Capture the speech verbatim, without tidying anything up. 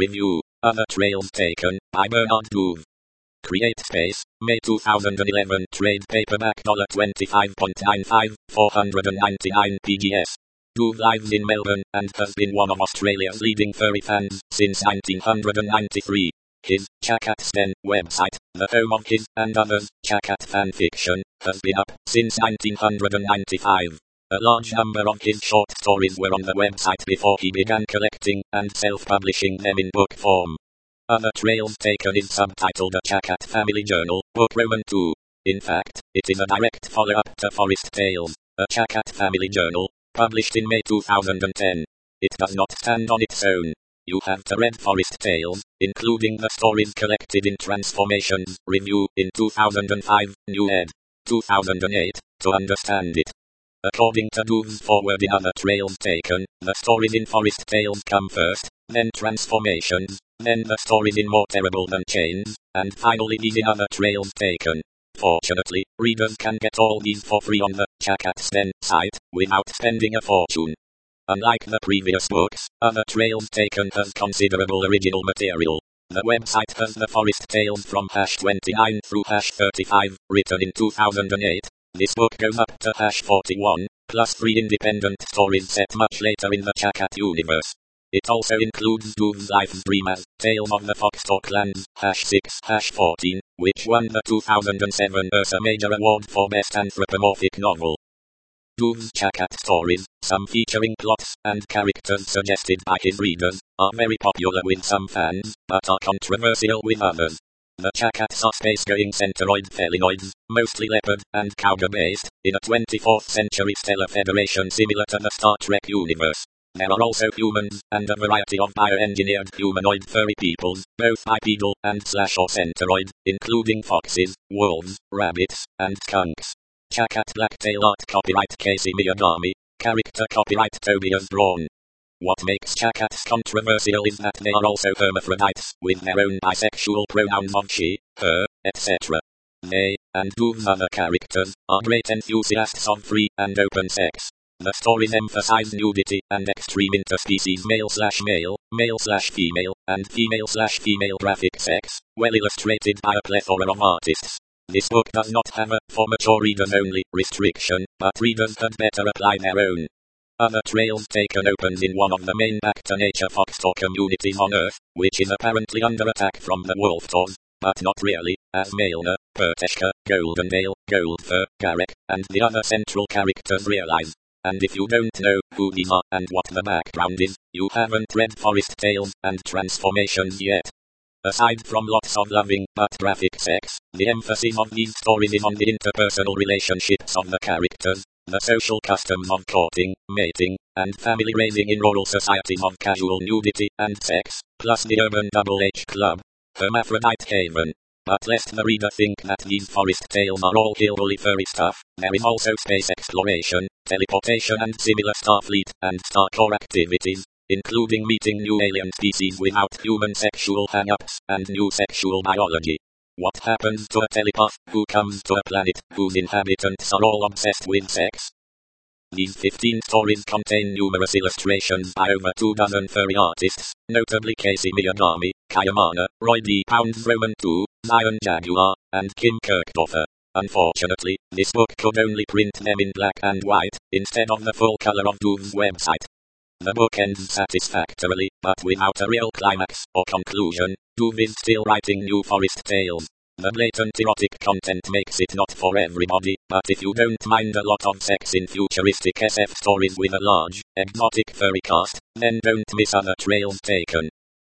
Review. Other Trails Taken, by Bernard Douve. Create Space, May two thousand eleven. Trade paperback twenty-five ninety-five, four ninety-nine P G S. Douve lives in Melbourne, and has been one of Australia's leading furry fans, since nineteen ninety-three. His Chakatstan website, the home of his and others' Chakat fanfiction, has been up since nineteen ninety-five. A large number of his short stories were on the website before he began collecting and self-publishing them in book form. Other Trails Taken is subtitled A Chakat Family Journal, Book Roman two. In fact, it is a direct follow-up to Forest Tales, A Chakat Family Journal, published in May two thousand ten. It does not stand on its own. You have to read Forest Tales, including the stories collected in Transformations Review in two thousand five, New ed. two thousand eight, to understand it. According to Douve's foreword in Other Trails Taken, the stories in Forest Tales come first, then Transformations, then the stories in More Terrible Than Chains, and finally these in Other Trails Taken. Fortunately, readers can get all these for free on the Chakatstan site, without spending a fortune. Unlike the previous books, Other Trails Taken has considerable original material. The website has the Forest Tales from hash twenty-nine through hash thirty-five, written in two thousand eight. This book goes up to hash forty-one, plus three independent stories set much later in the Chakat universe. It also includes Douve's Life's Dream as Tales of the Foxtor Clans, hash six, hash fourteen, which won the two thousand seven Ursa Major Award for Best Anthropomorphic Novel. Douve's Chakat stories, some featuring plots and characters suggested by his readers, are very popular with some fans, but are controversial with others. The Chakats are space-going centroid felinoids, mostly leopard and cougar-based, in a twenty-fourth century stellar federation similar to the Star Trek universe. There are also humans, and a variety of bioengineered humanoid furry peoples, both bipedal and slash or centroid, including foxes, wolves, rabbits, and skunks. Chakat Blacktail art copyright Casey Miyagami, character copyright Tobias Braun. What makes Chakats controversial is that they are also hermaphrodites, with their own bisexual pronouns of she, her, et cetera. They, and Douve's other characters, are great enthusiasts of free and open sex. The stories emphasize nudity and extreme interspecies male slash male, male slash female, and female slash female graphic sex, well illustrated by a plethora of artists. This book does not have a, for mature readers only, restriction, but readers had better apply their own. Other Trails Taken opens in one of the main back-to-nature Foxtor communities on Earth, which is apparently under attack from the Wolftors, but not really, as Maelna, Perteshka, Goldendale, Goldfur, Garek, and the other central characters realize. And if you don't know who these are and what the background is, you haven't read Forest Tales and Transformations yet. Aside from lots of loving but graphic sex, the emphasis of these stories is on the interpersonal relationships of the characters, the social customs of courting, mating, and family raising in rural societies of casual nudity and sex, plus the urban Double H Club, Hermaphrodite Haven. But lest the reader think that these Forest Tales are all hillbilly furry stuff, there is also space exploration, teleportation and similar Starfleet and Starcore activities, including meeting new alien species without human sexual hang-ups and new sexual biology. What happens to a telepath who comes to a planet whose inhabitants are all obsessed with sex? These fifteen stories contain numerous illustrations by over two dozen furry artists, notably Casey Miyagami, Kayamana, Roy D. Pounds Roman two, Zion Jaguar, and Kim Kirkdorfer. Unfortunately, this book could only print them in black and white, instead of the full color of Douve's website. The book ends satisfactorily, but without a real climax or conclusion. Douve is still writing new Forest Tales. The blatant erotic content makes it not for everybody, but if you don't mind a lot of sex in futuristic S F stories with a large, exotic furry cast, then don't miss Other Trails Taken.